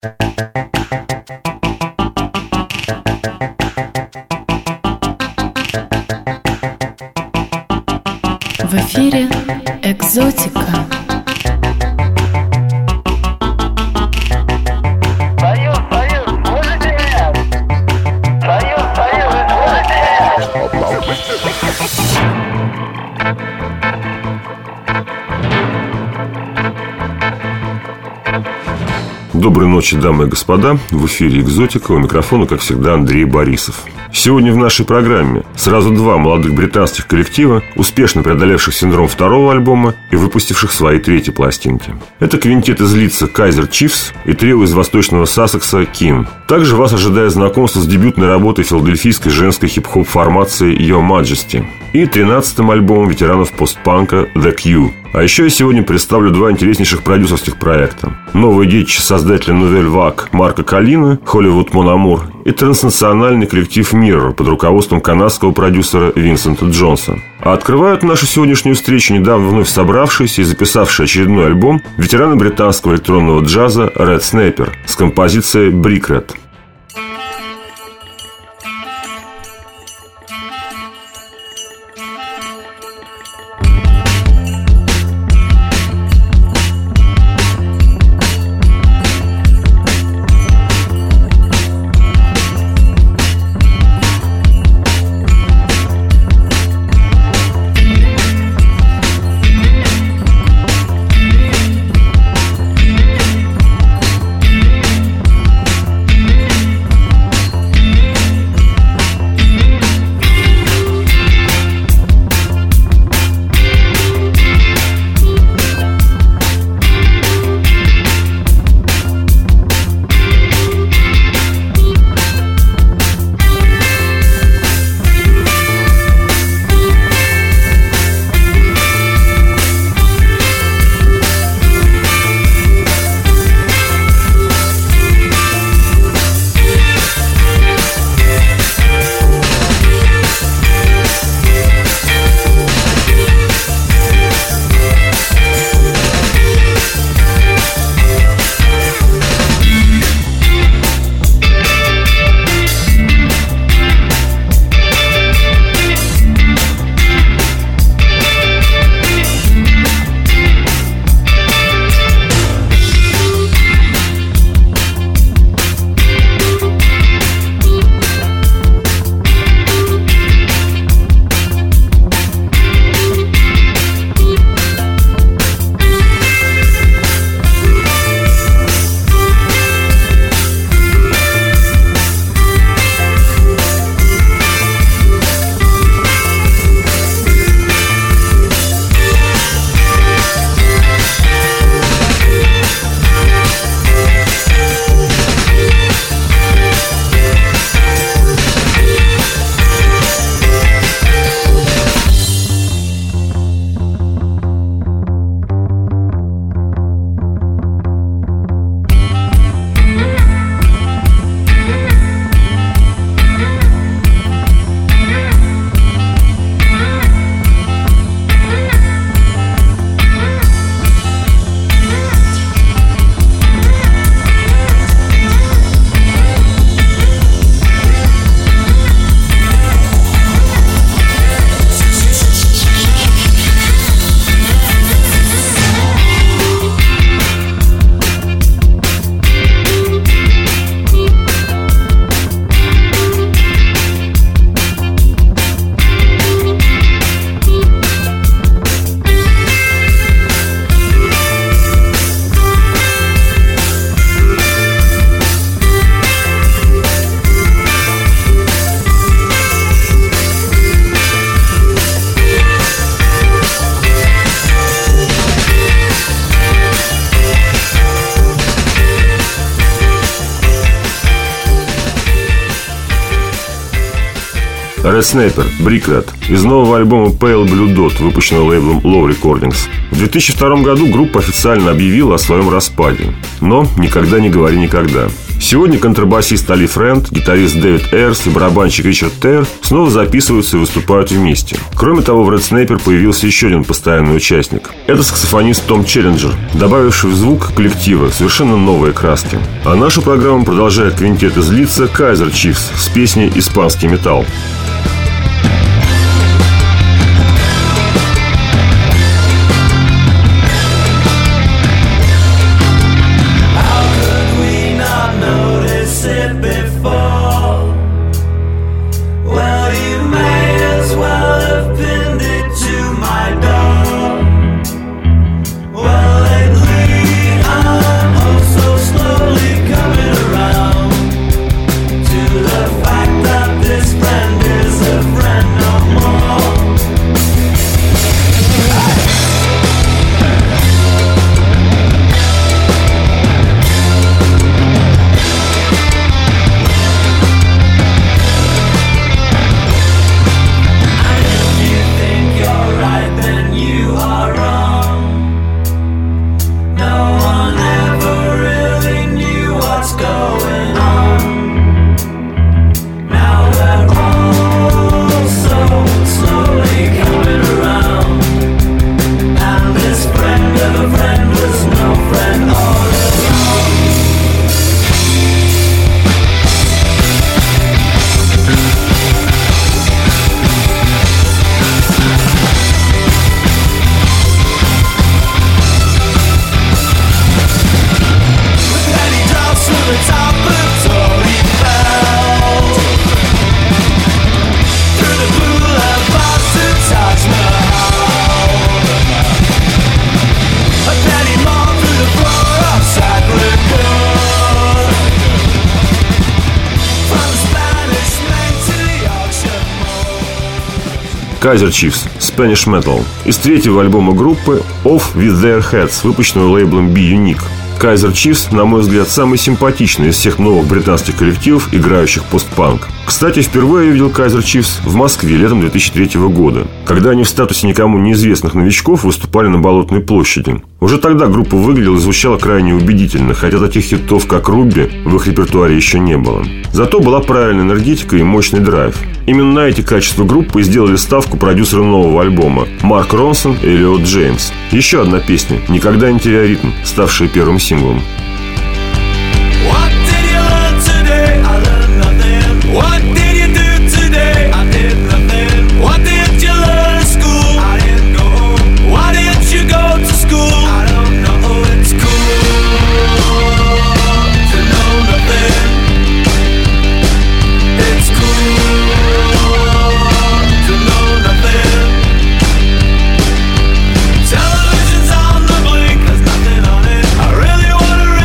В эфире «Экзотика». Доброй ночи, дамы и господа. В эфире «Экзотика». У микрофона, как всегда, Андрей Борисов. Сегодня в нашей программе сразу два молодых британских коллектива, успешно преодолевших синдром второго альбома и выпустивших свои третьи пластинки. Это квинтет из Лидса Kaiser Chiefs и трио из восточного Сассекса Kin. Также вас ожидает знакомство с дебютной работой филадельфийской женской хип-хоп формации Your Majesty и 13-м альбомом ветеранов постпанка The Q. А еще я сегодня представлю два интереснейших продюсерских проекта. Новое детище создателя Nouvelle Vague Марка Коллина, Hollywood Mon Amour, и транснациональный коллектив Mirror под руководством канадского продюсера Винсента Джонса. А открывают нашу сегодняшнюю встречу недавно вновь собравшиеся и записавшие очередной альбом ветераны британского электронного джаза Red Sniper с композицией Brick Red. Red Sniper, Brick Red, из нового альбома Pale Blue Dot, выпущенного лейблом Low Recordings. В 2002 году группа официально объявила о своем распаде. Но никогда не говори никогда. Сегодня контрабасист Али Френд, гитарист Дэвид Эйрс и барабанщик Ричард Тейр снова записываются и выступают вместе. Кроме того, в Red Snapper появился еще один постоянный участник. Это саксофонист Том Челленджер, добавивший в звук коллектива совершенно новые краски. А нашу программу продолжает квинтет из Лидса Kaiser Chiefs с песней «Испанский металл». Kaiser Chiefs Spanish Metal из третьего альбома группы Off With Their Heads, выпущенного лейблом Be Unique. Kaiser Chiefs, на мой взгляд, самый симпатичный из всех новых британских коллективов, играющих постпанк. Кстати, впервые я видел Kaiser Chiefs в Москве летом 2003 года, когда они в статусе никому неизвестных новичков выступали на Болотной площади. Уже тогда группа выглядела и звучала крайне убедительно, хотя таких хитов, как «Руби», в их репертуаре еще не было. Зато была правильная энергетика и мощный драйв. Именно на эти качества группы сделали ставку продюсеры нового альбома Марк Ронсон и Эллиот Джеймс. Еще одна песня «Никогда не теряй ритм», ставшая первым синглом. Television's on the blink, there's nothing on it. I really wanna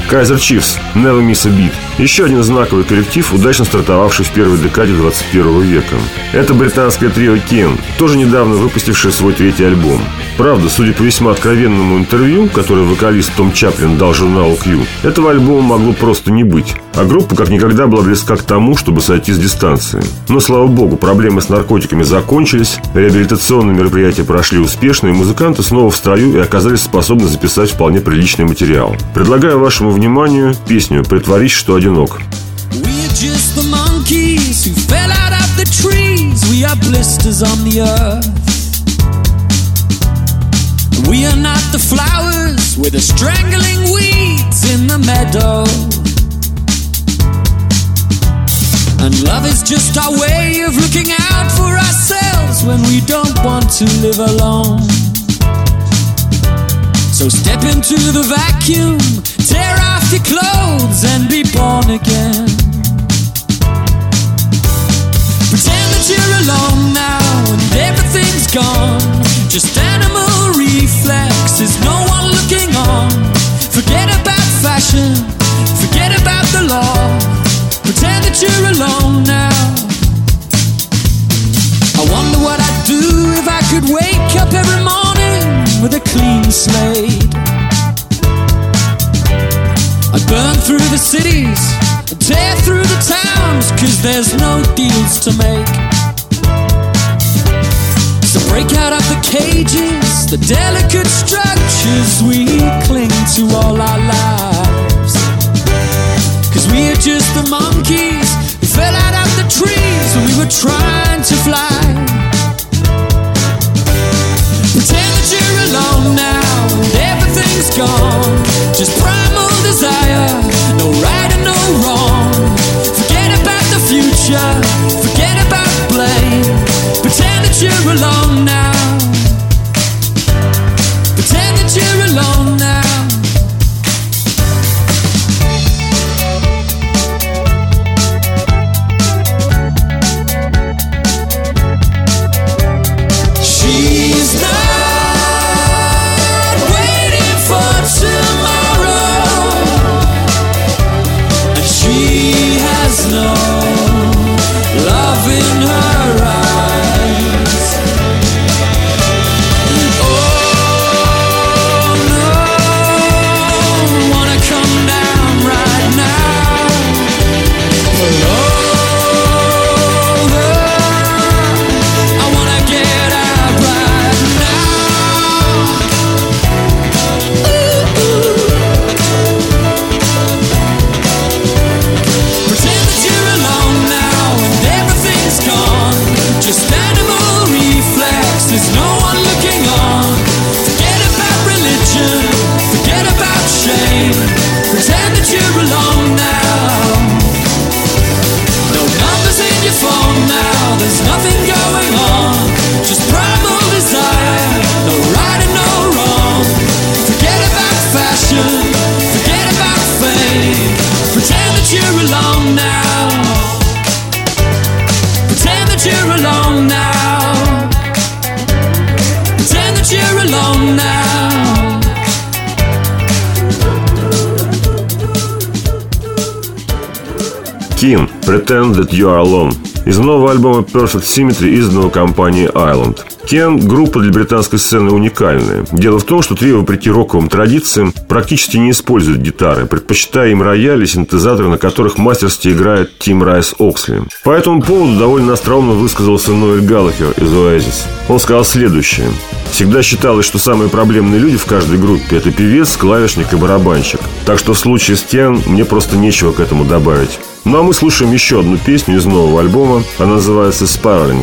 Kaiser Chiefs «Never Miss a Beat». Еще один знаковый коллектив, удачно стартовавший в первой декаде 21 века. Это британское трио Кен, тоже недавно выпустившее свой третий альбом. Правда, судя по весьма откровенному интервью, которое вокалист Том Чаплин дал журналу Q, этого альбома могло просто не быть. А группа как никогда была близка к тому, чтобы сойти с дистанции. Но, слава богу, проблемы с наркотиками закончились, реабилитационные мероприятия прошли успешно, и музыканты снова в строю и оказались способны записать вполне приличный материал. Предлагаю вашему вниманию песню «Притворись, что одинок». We are not the flowers, we're the strangling weeds in the meadow. And love is just our way of looking out for ourselves when we don't want to live alone. So step into the vacuum, tear off your clothes and be born again. Pretend that you're alone now and everything's gone. Just animal reflexes, no one looking on. Forget about fashion, forget about the law. Pretend that you're alone now. I wonder what I'd do if I could wake up every morning with a clean slate. I'd burn through the cities, I'd tear through the towns, 'cause there's no deals to make. So break out of the cages, the delicate structures we cling to all our lives. 'Cause we are just the monkeys who fell out of the trees when we were trying to fly. Pretend that you're alone now and everything's gone. Just primal desire, no right and no wrong. Forget about the future, forget about blame. Pretend that you're alone now. Pretend that you're alone now. She's not waiting for tomorrow, and she has no love in her eyes. Oh no, wanna come down right now. Pull over, I wanna get out right now. Pretend that you're alone now and everything's gone. Just animal reflexes, no one looking on. Forget about religion, forget about shame. Pretend that you're alone now. No numbers in your phone now, there's nothing going on. Just primal desire, no right and no wrong. Forget about fashion, forget about fame. Pretend that you're alone now. Pretend that you're alone now. Pretend that you're alone now. Ken, «Pretend that you are alone» из нового альбома Perfect Symmetry, изданного компанией Island. Ken – группа для британской сцены уникальная. Дело в том, что трио, вопреки роковым традициям, практически не использует гитары, предпочитая им рояли и синтезаторы, на которых мастерски играет Тим Райс Оксли. По этому поводу довольно остроумно высказался Ноэль Галлахер из Oasis. Он сказал следующее: «Всегда считалось, что самые проблемные люди в каждой группе – это певец, клавишник и барабанщик. Так что в случае с Ken мне просто нечего к этому добавить». Ну а мы слушаем еще одну песню из нового альбома. Она называется «Spiraling».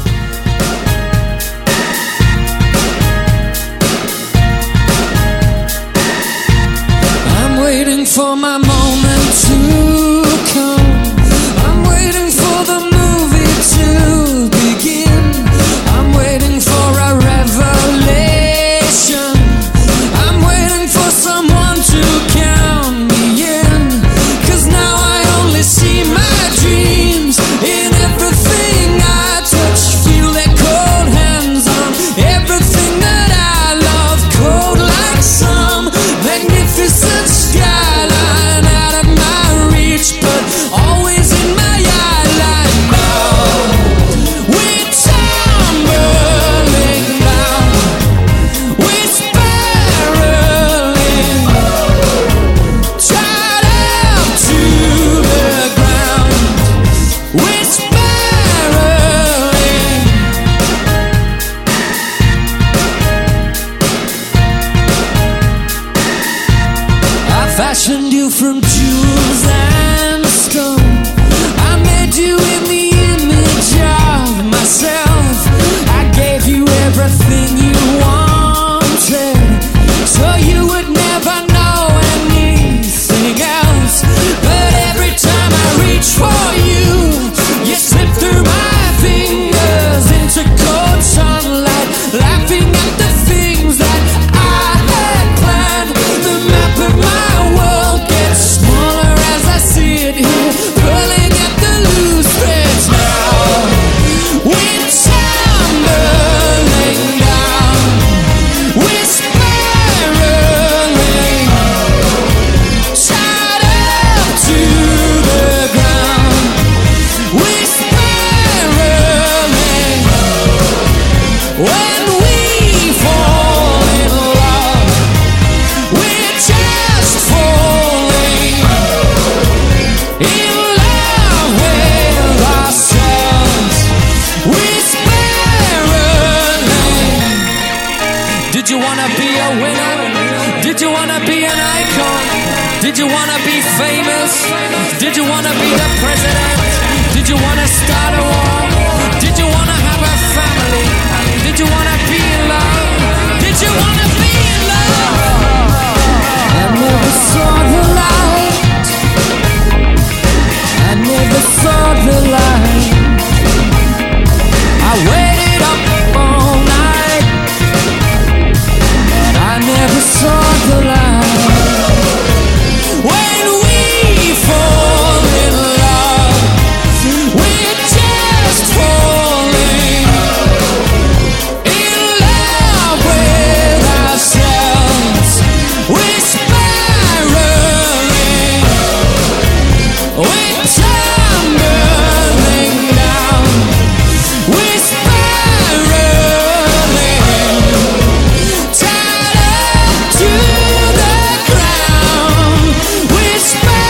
For my moment to come, I'm waiting for the movie to begin. I'm waiting for a revelation. I'm waiting for someone to count me in. 'Cause now I only see my dreams in everything I touch. Feel their cold hands on everything that I love. Cold like some magnificent skyline. fashioned you from jewels and stone. I made you in the image of myself. I gave you everything you wanted, so you would never know anything else. But every time I reach for you, you slip through my fingers into cold sunlight, laughing at the things that I had planned. The map of my world gets smaller as I see it here, pulling at the loose threads now. We're tumbling down, we're spiraling, tied up to the ground. We're spiraling when we fall in love. We're just falling in love with ourselves. We're spiraling. Did you wanna be a winner? Did you wanna be an icon? Did you wanna be famous? Did you wanna be the president? Did you wanna start a war? Did you wanna have a family? Did you wanna be in love? Did you wanna be in love? I never saw the light. I never saw the light. I waited up all night, but I never saw the light. When we fall in love, we're just falling in love with ourselves. We're spiraling, we're tumbling down, we're spiraling, tied up to the ground. We're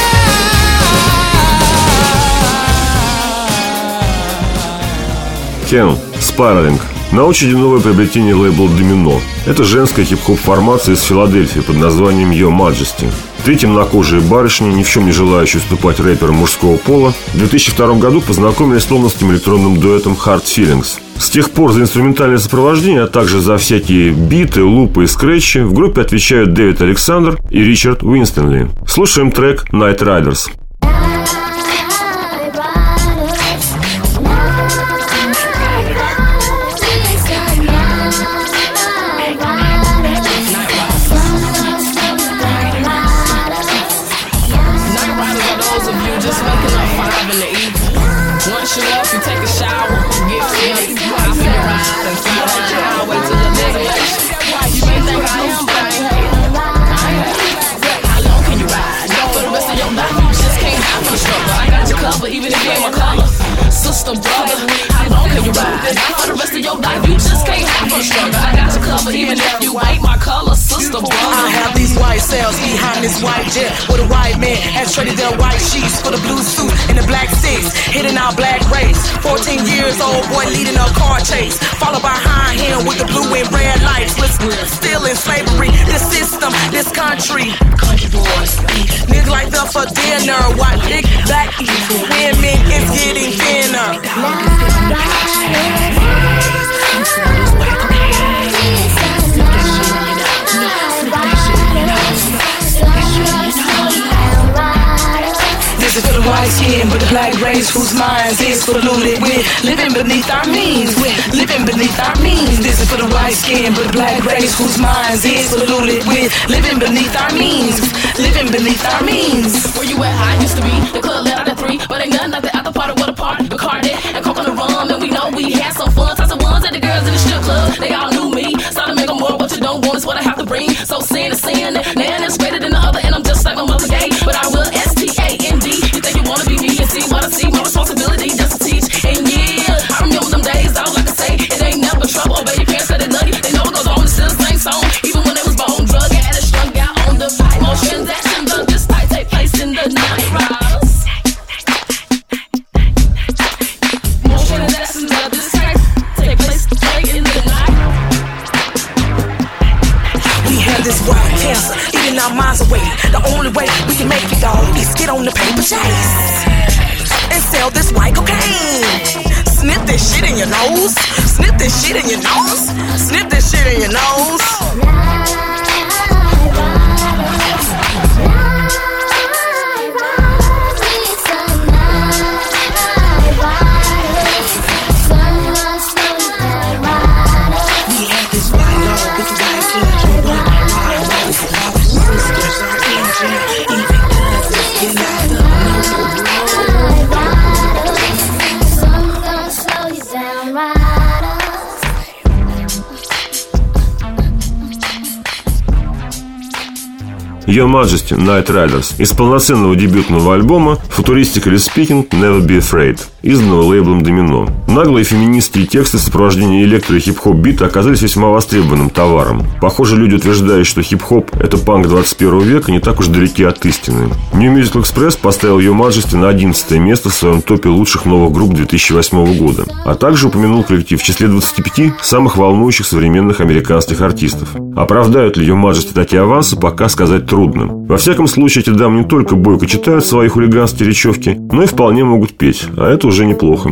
Тем, Spiraling. На очереди новое приобретение лейбла Domino. Это женская хип-хоп формация из Филадельфии под названием Your Majesty. Три темнокожие барышни, ни в чем не желающие уступать рэперам мужского пола, в 2002 году познакомились с лондонским электронным дуэтом Hard Feelings. С тех пор за инструментальное сопровождение, а также за всякие биты, лупы и скретчи в группе отвечают Дэвид Александр и Ричард Уинстонли. Слушаем трек Night Riders. Once you're up, you take a shower, get ready, hop in your ride and fly down the highway to the destination. You may think I am, but I ain't How long can you ride? Not for the rest of your life, you just can't have no struggle. I got you covered, even if you ain't my color. Sister, brother, how long can you ride? Not for the rest of your life, you just can't have no struggle. I got you covered, even if you ain't my color. Sister, brother, I have these white cells behind this white jet with a white man has traded their white sheets for the blue suit and the black six, hitting our black race. 14 years old boy leading a car chase, followed behind him with the blue and red lights. Listen, still in slavery, this system, this country. Country boys, niggas like the for dinner, white big black women is getting thinner. This is for the white skin, but the black race whose minds is polluted with living beneath our means. With living beneath our means. This is for the white skin, but the black race whose minds is polluted with living beneath our means. Living beneath our means. where you at? I used to be the club let out at 3, but ain't nothing like the after party. What a party, Bacardi and coke on the rum, and we know we had some fun. Types of ones at the girls in the strip club, they all knew me. Started to make them more, what you don't want is what I have to bring. So sin is sin, and man is greater than the other, and I'm just like my mother gay, but I will STAND. You think you wanna be me and see what I see? My responsibility just to teach. And yeah, I remember them days. All I can say, it ain't never trouble. Obey your parents, said they love you. They know it goes on. It's still the same song, even when they was bone drug addict, strung out on the pipe. More transactions of this type take place in the night riders. More transactions of this type take place in the night. We have this wild cancer eating our minds away. The only way chase and sell this white cocaine. Snip this shit in your nose. Snip this shit in your nose. Snip this shit in your nose. Your Majesty Night Riders из полноценного дебютного альбома Futuristically Speaking Never Be Afraid, изданного лейблом Domino. Наглые феминистские тексты в сопровождении электро- и хип-хоп бита оказались весьма востребованным товаром. Похоже, люди, утверждая, что хип-хоп – это панк 21 века, не так уж далеки от истины. New Musical Express поставил Your Majesty на 11 место в своем топе лучших новых групп 2008 года, а также упомянул коллектив в числе 25 самых волнующих современных американских артистов. Оправдают ли Your Majesty такие авансы, пока сказать трудно. Во всяком случае, эти дамы не только бойко читают свои хулиганские речевки, но и вполне могут петь, а это уже неплохо.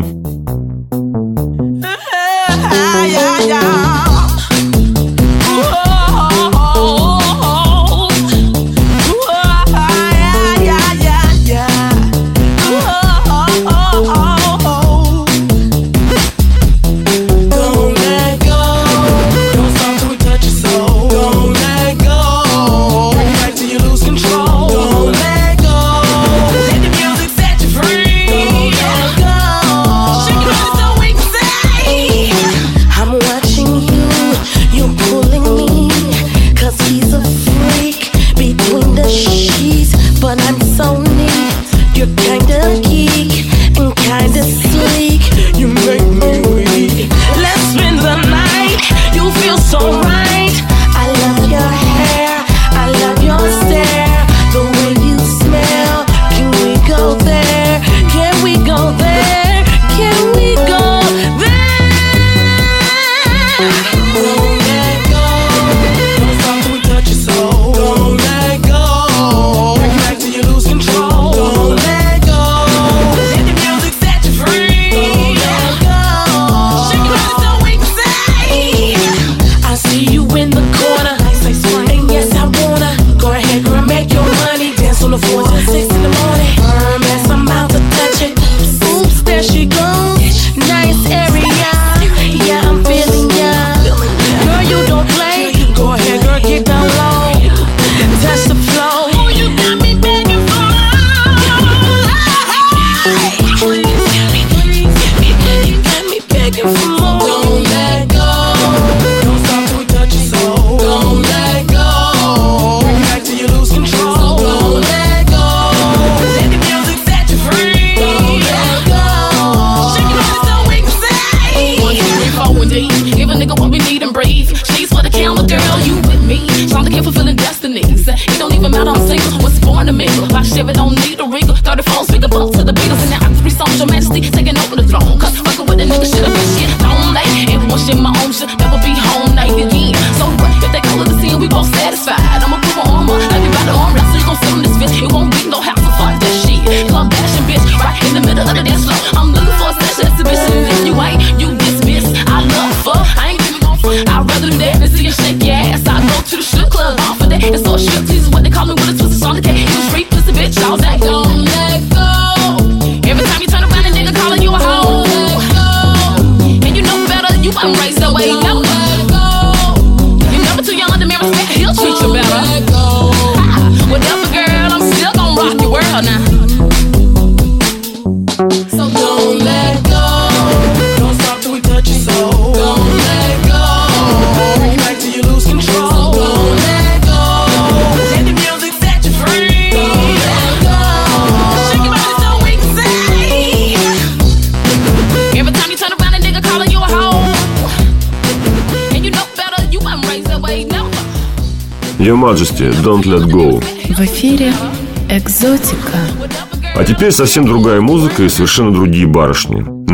Your Majesty, Don't Let Go. В эфире «Экзотика». А теперь совсем другая музыка и совершенно другие барышни.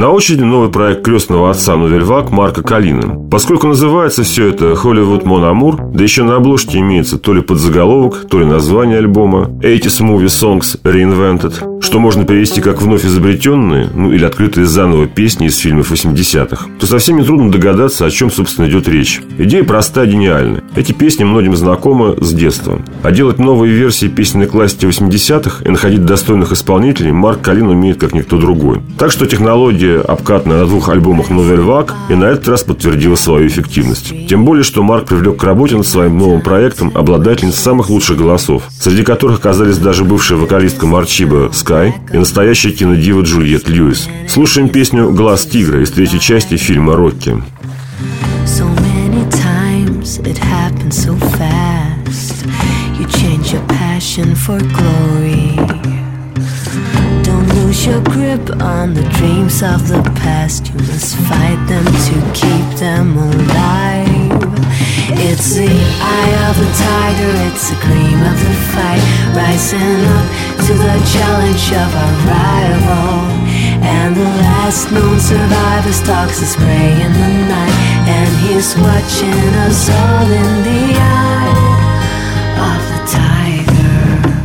На очереди новый проект крестного отца Nouvelle Vague Марка Калины. Поскольку называется все это Hollywood Mon Amour, да еще на обложке имеется то ли подзаголовок, то ли название альбома 80's Movie Songs Reinvented, что можно перевести как вновь изобретенные, или открытые заново песни из фильмов 80-х, то совсем нетрудно догадаться, о чем, собственно, идет речь. Идея проста и гениальна. Эти песни многим знакомы с детства. А делать новые версии песенной классики 80-х и находить достойных исполнителей Марк Калин умеет как никто другой. Так что технология, обкатанная на 2 альбомах Nouvelle Vague, и на этот раз подтвердила свою эффективность. Тем более, что Марк привлек к работе над своим новым проектом обладательниц самых лучших голосов, среди которых оказались даже бывшая вокалистка Марчиба Скай и настоящая кинодива Джульетт Льюис. Слушаем песню «Глаз тигра» из 3-й части фильма «Рокки». So many times it happens so fast. You change your passion for glory. Don't lose your grip on the dreams of the past. You must fight them to keep them alive. It's the eye of the tiger, it's the gleam of the fight, rising up to the challenge of our rival. And the last known survivor stalks his prey in the night, and he's watching us all in the eye of the tiger.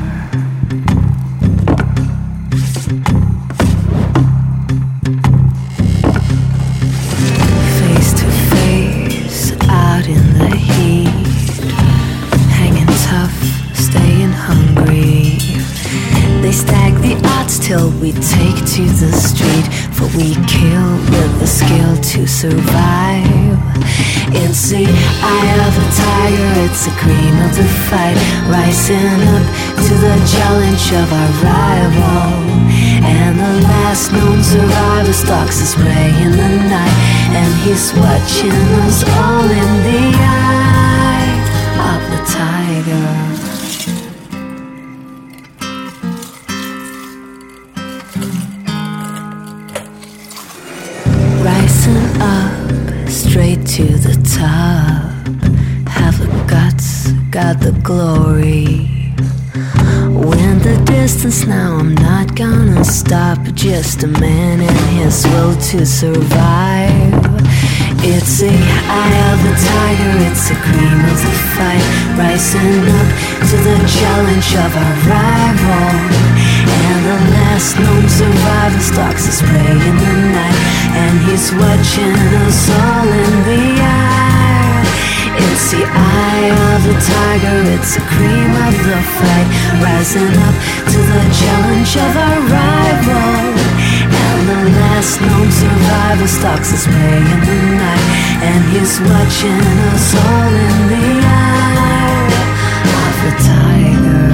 Face to face, out in the heat, hanging tough, staying hungry. They stack the odds till we take to the street, for we kill with the skill to survive. It's the eye of the tiger, it's the cream of the fight, rising up to the challenge of our rival. And the last known survivor stalks his prey in the night, and he's watching us all in the eye of the tiger. Rising up, straight to the top. Have the guts, got the glory. Win the distance now, I'm not gonna stop. Just a man and his will to survive. It's the eye of the tiger, it's the cream of the fight, rising up to the challenge of our rival. And the last known survivor stalks his prey in the night, and he's watching us all in the eye. It's the eye of the tiger, it's the cream of the fight, rising up to the challenge of our rival. And the last known survivor stalks his prey in the night, and he's watching us all in the eye of the tiger.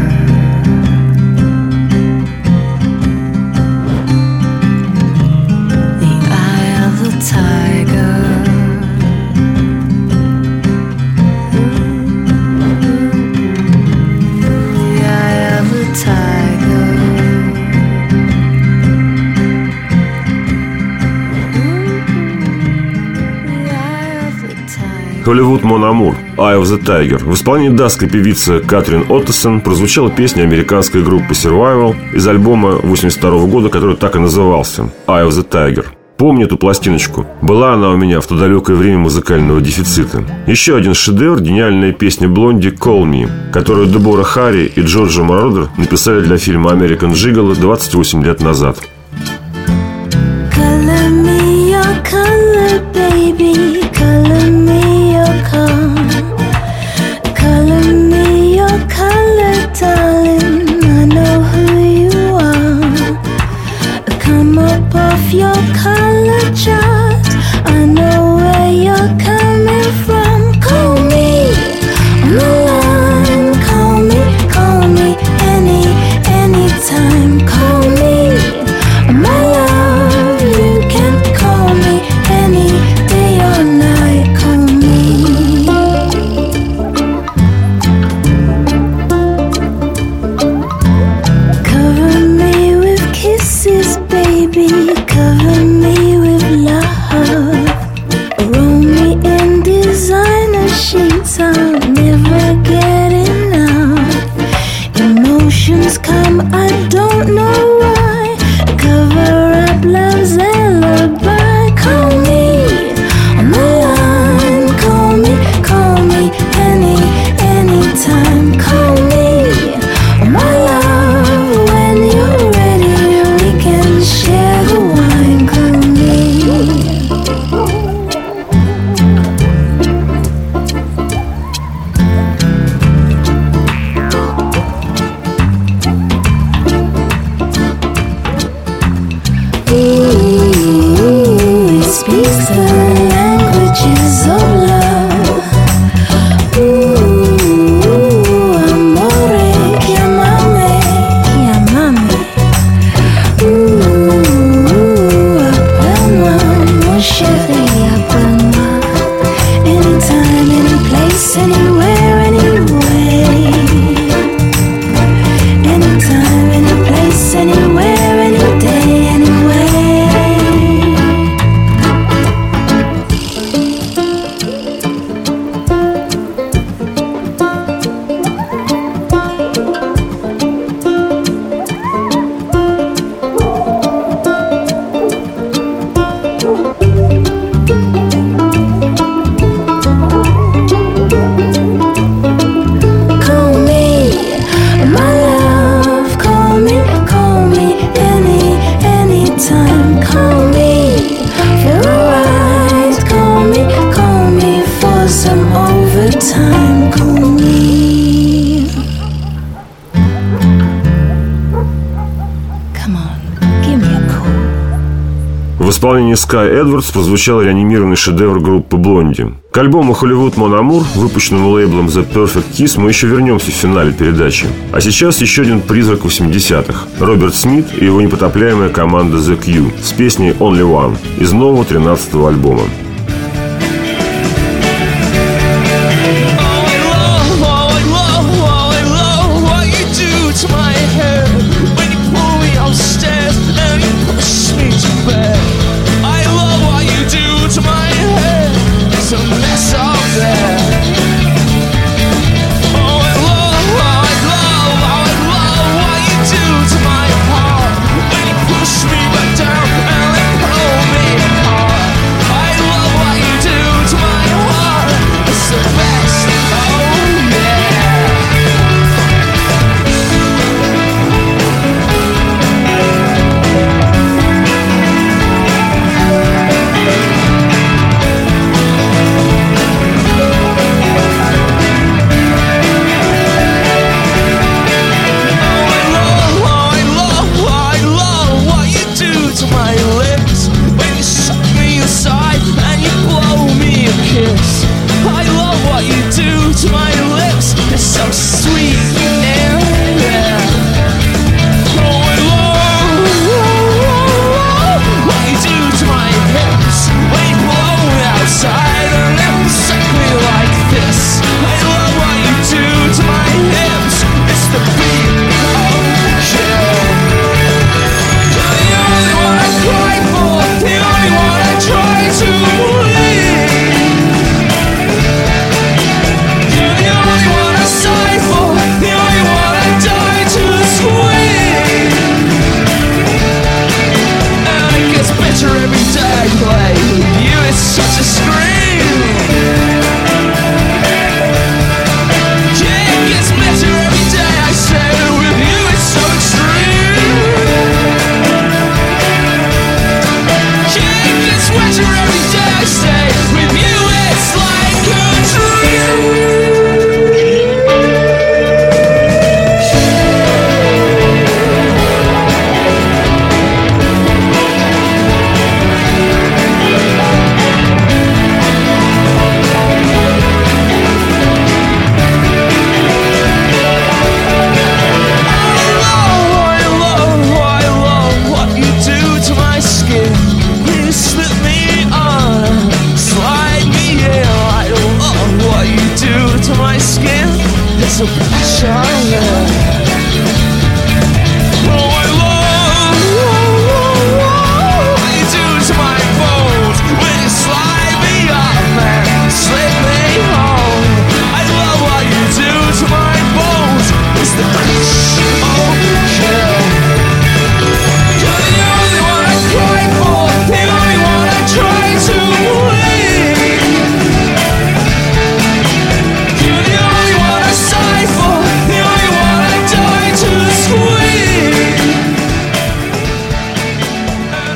Hollywood Mon Amour, Eye of the Tiger. В исполнении датской певицы Катрин Оттесон прозвучала песня американской группы Survival из альбома 1982 года, который так и назывался Eye of the Tiger. Помню эту пластиночку. Была она у меня в то далекое время музыкального дефицита. Еще один шедевр – гениальная песня Блонди «Call Me», которую Дебора Харри и Джорджа Мородер написали для фильма «American Gigolo» 28 лет назад. Color me your color, baby. Color me your color. Color me your color, darling. I know who you are. Come up off your color chart. I know where you're coming from. Call me on the line. Call me anytime. Call me, my love. You can call me any day or night. Call me. Cover me with kisses, baby. Cover me with love. Roll me in designer sheets. I'll never get enough. Emotions come, I don't know why. Cover up love's speaks the languages of love. Ooh, amore, chiamame, chiamame. Ooh, appelma, moscere, appelma. Anytime, any place, anywhere, anyway. Anytime, any place, anywhere, any day, anyway. Call me, my love, call me anytime. Call me for a ride, call me for some overtime. Call me. Come on, give me a call. В исполнении Скай Эдвардс прозвучал реанимированный шедевр группы Блонди. К альбому «Hollywood Mon Amour», выпущенному лейблом The Perfect Kiss, мы еще вернемся в финале передачи. А сейчас еще один призрак 80-х – Роберт Смит и его непотопляемая команда The Q с песней «Only One» из нового 13-го альбома.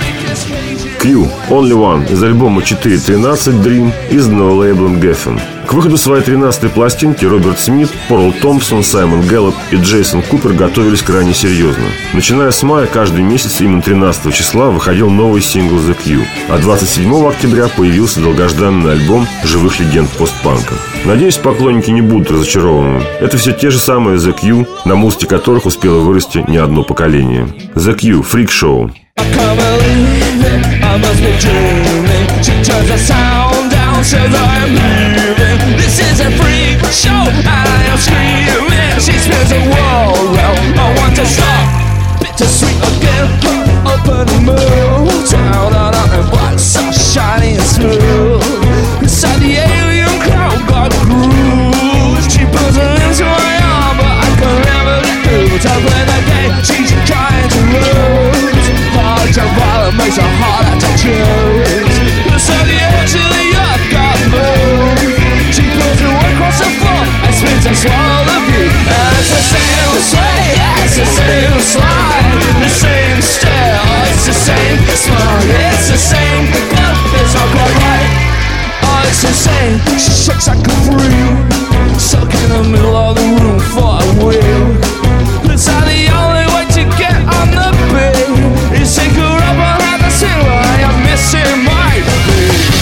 Q, Only One из альбома 4.13 Dream, изданного лейблом Geffen. К К выходу своей 13-й пластинки Роберт Смит, Пол Томпсон, Саймон Гэллоп и Джейсон Купер готовились крайне серьезно. Начиная с мая, каждый месяц именно 13 числа выходил новый сингл The Q, а 27 октября появился долгожданный альбом живых легенд постпанка. Надеюсь, поклонники не будут разочарованы. Это все те же самые The Q, на музыке которых успело вырасти не одно поколение. The Q, Freak Show. I can't believe it, I must be dreaming. She turns the sound down, says I'm leaving. This is a freak show, and I am screaming. She spins the world round, I want to stop. Bittersweet again, open and move. Down on and black, so shiny and smooth. Inside the alien crowd got grooves. She pulls her into my arm, but I can never get through. To play the game, she's trying to lose. Hard to follow, makes it harder to choose. So the edge of the earth got moved. She pulls her way across the floor and spins and swallows the view. And it's the same sway, it's the same slide, the same stare, it's the same smile, it's the same, but it's not quite right. Oh, it's the same, she shakes like a freak, stuck in the middle of the room for a week. It's how the only way to get on the beat is take her up and have a sing while I am missing my beat.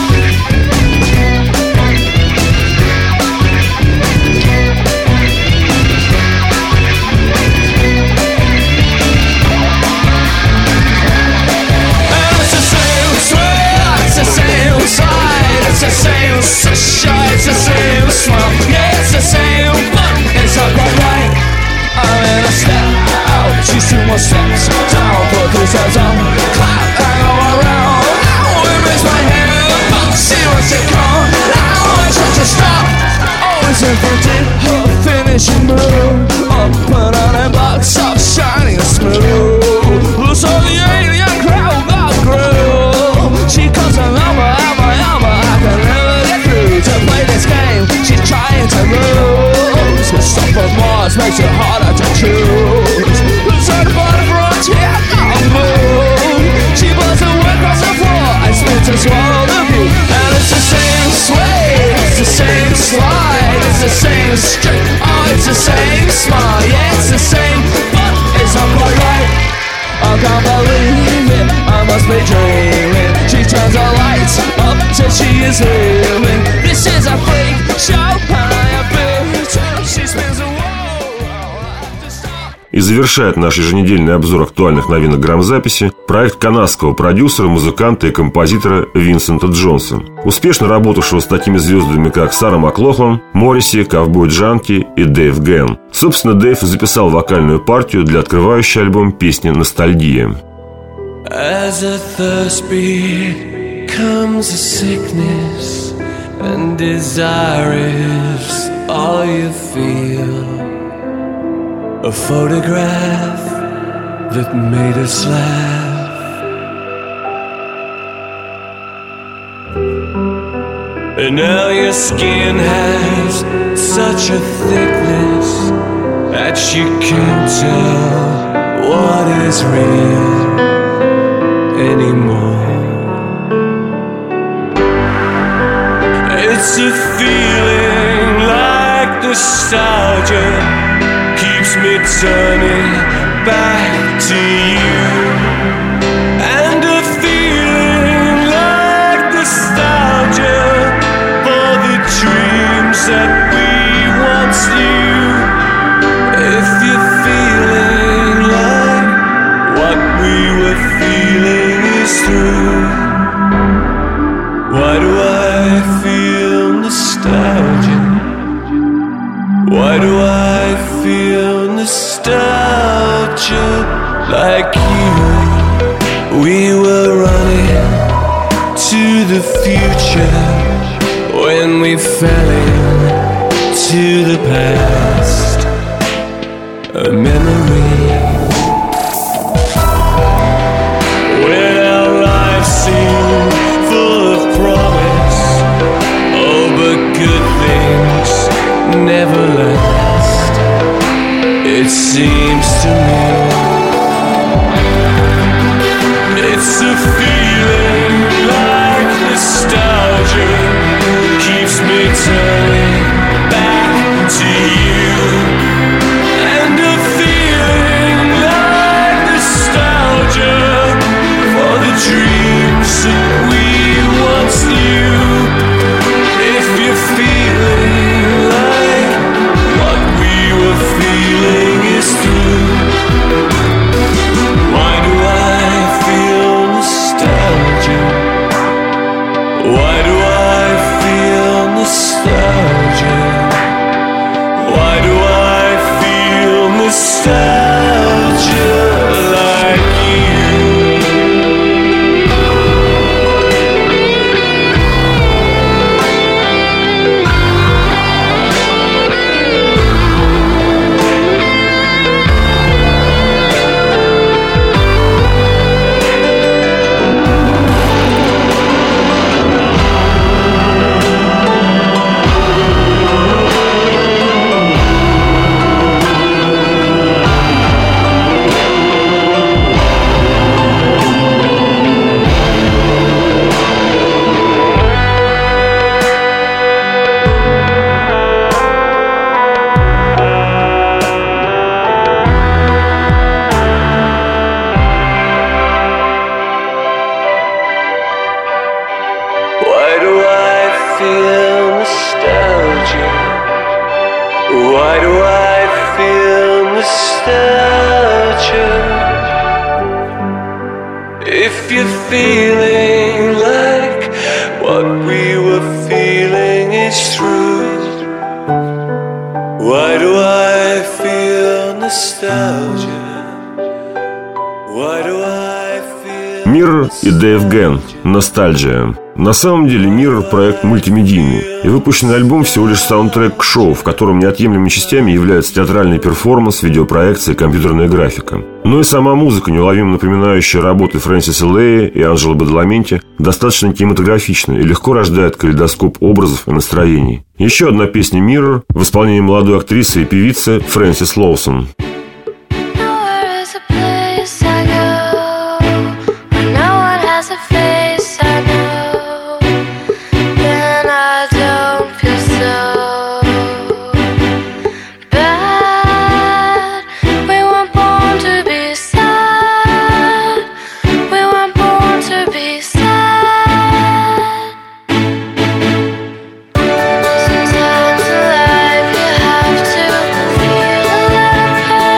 And it's the same sway, it's the same slide, it's the same sunshine, it's the same smile, yeah, it's the same, but it's not quite right. I'm in a step out, she's 2 more steps down, put 3 steps up, clap and go around. Now it makes my head but she wants to come. Now I try to stop, always in front of her finishing move. Up and on and back, soft, shiny and smooth. So the alien crowd got groove. She comes and over, I can never get through. To play this game, she's trying to lose. Stuff on Mars makes it harder to choose. So the bottom frontier got moved. She blows her way across the floor and spins and swallows the view. And it's the same sway, it's the same slide, it's the same straight, oh, it's the same smile, yeah, it's the same, but it's not quite right. I can't believe it, I must be dreaming. She turns the lights up till she is healing. This is a freak show, and I am built. She spins the world around to stop. И завершает наш еженедельный обзор актуальных новинок грамзаписи проект канадского продюсера, музыканта и композитора Винсента Джонса, успешно работавшего с такими звездами, как Сара Маклохлан, Морриси, Ковбой Джанки и Дэйв Гэн. Собственно, Дэйв записал вокальную партию для открывающей альбом песни «Ностальгия». As a thirst beat comes a sickness, and desire is all you feel. A photograph that made us laugh. And now your skin has such a thickness that you can't tell what is real anymore. It's a feeling like nostalgia keeps me turning back to you. And a feeling like nostalgia for the dreams that we once knew. If you're feeling like what we were feeling is through, why do I feel nostalgia? Why do I feel nostalgia like you? We were running to the future when we fell into the past, a memory. When our lives seem full of promise, oh, but good things never last, it seems to me. It's a feeling like nostalgia keeps me turning back to you, and a feeling like nostalgia for the dreams that we once knew. If you're feeling like what we were feeling is through, why do I feel nostalgia? Why do I feel nostalgia? Why do I feel nostalgia like you? Why do I feel nostalgia? Why do I feel nostalgia? If you're feeling like what we were feeling is true, why do I feel nostalgia? Why do I feel... Mirror и Дэйв Гэн. Ностальджия. На самом деле Mirror – проект мультимедийный, и выпущенный альбом всего лишь саундтрек к шоу, в котором неотъемлемыми частями являются театральный перформанс, видеопроекция и компьютерная графика. Но и сама музыка, неуловимо напоминающая работы Фрэнсиса Лея и Анджело Бадаламенти, достаточно кинематографична и легко рождает калейдоскоп образов и настроений. Еще одна песня Mirror в исполнении молодой актрисы и певицы Фрэнсис Лоусон. Sometimes in life you have to feel a little pain.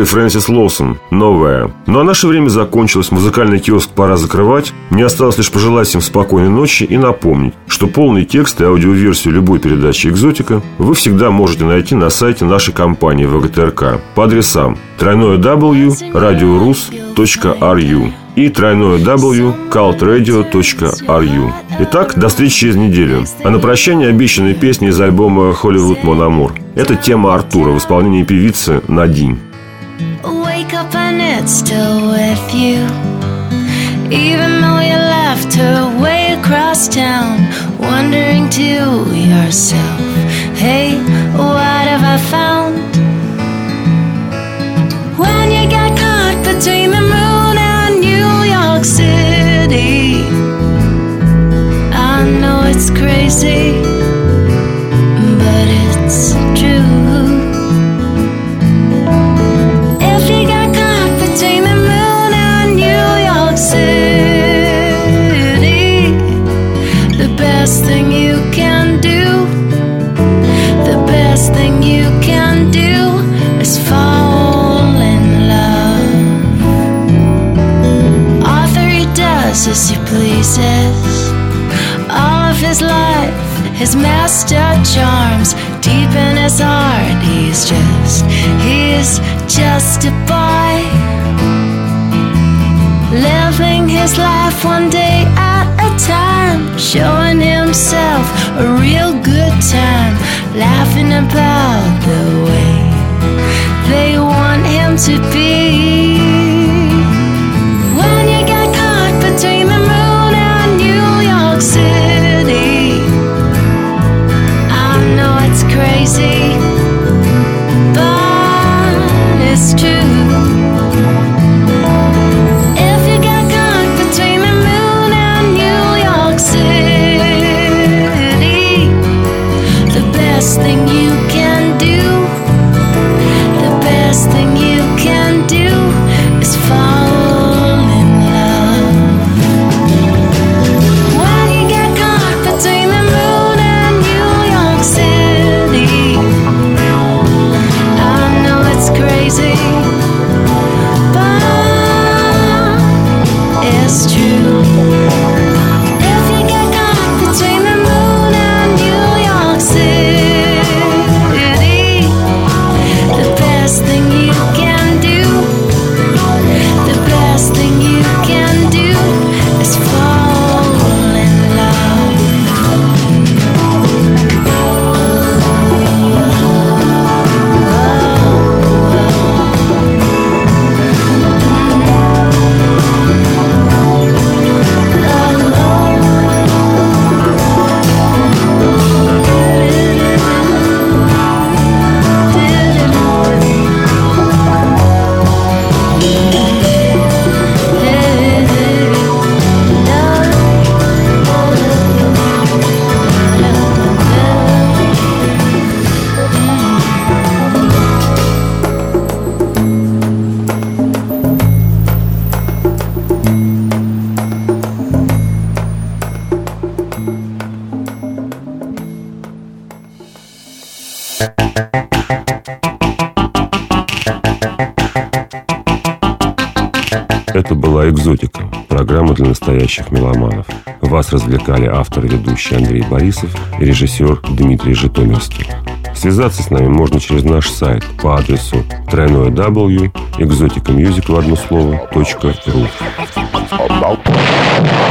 Фрэнсис Лоусон «Новая». Ну а наше время закончилось, музыкальный киоск пора закрывать. Мне осталось лишь пожелать всем спокойной ночи и напомнить, что полный текст и аудиоверсию любой передачи «Экзотика» вы всегда можете найти на сайте нашей компании ВГТРК по адресам www.radiorus.ru и www.cultradio.ru. Итак, до встречи через неделю. А на прощание обещанные песни из альбома «Hollywood Mon Amour». Это тема Артура в исполнении певицы Надин. Wake up and it's still with you, even though you left her way across town, wondering to yourself, hey, what have I found? When you get caught between the moon and New York City, I know it's crazy, but it's true. If you got caught between the moon and New York City, the best thing you can do, the best thing you can do is fall in love. Arthur, he does as he pleases. All of his life, his master charms, deep in his heart, he's just a boy, living his life one day at a time, showing himself a real good time, laughing about the way they want him to be. When you get caught between the moon and New York City, I know it's crazy, but it's true. If you get caught between the moon and New York City, the best thing you can do, the best thing you can do is fall in love. When you get caught between the moon and New York City, I know it's crazy, but it's true. If you get caught between the moon and New York City, the best thing you can do, the best thing you can do is fall in love. Это была «Экзотика», программа для настоящих меломанов. Вас развлекали автор и ведущий Андрей Борисов и режиссер Дмитрий Житомирский. Связаться с нами можно через наш сайт по адресу www.exoticamusic в одно слово .ру.